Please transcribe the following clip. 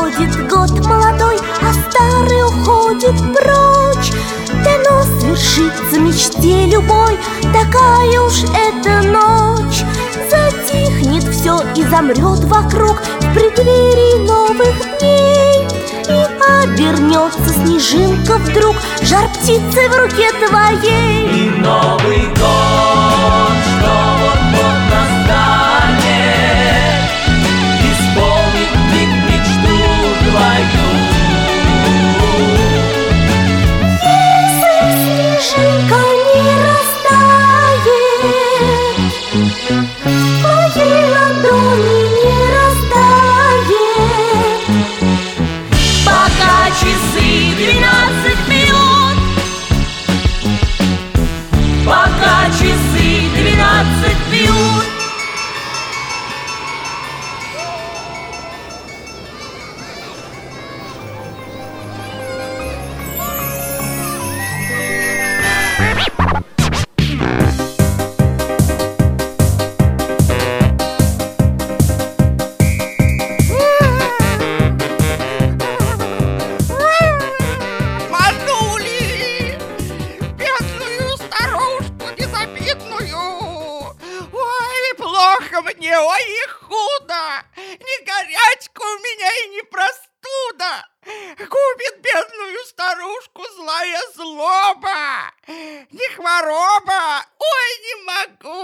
Проходит год молодой, а старый уходит прочь. Дано свершится мечте любой, такая уж эта ночь. Затихнет все и замрет вокруг в преддверии новых дней. И обернется снежинка вдруг жар птицы в руке твоей. И Новый год, что вот-вот настанет, исполнит миг мечту твою. Если снежинка не растает, в твоей ладони не растает. Пока часы 12 минут, пока часы 12 минут. Манули, бедную старушку незабитную. Ой, плохо мне, ой, и худо. Ни горячка у меня и ни простуда. Губит бедную старушку злая злоба. Ни хвороба, ой, не могу.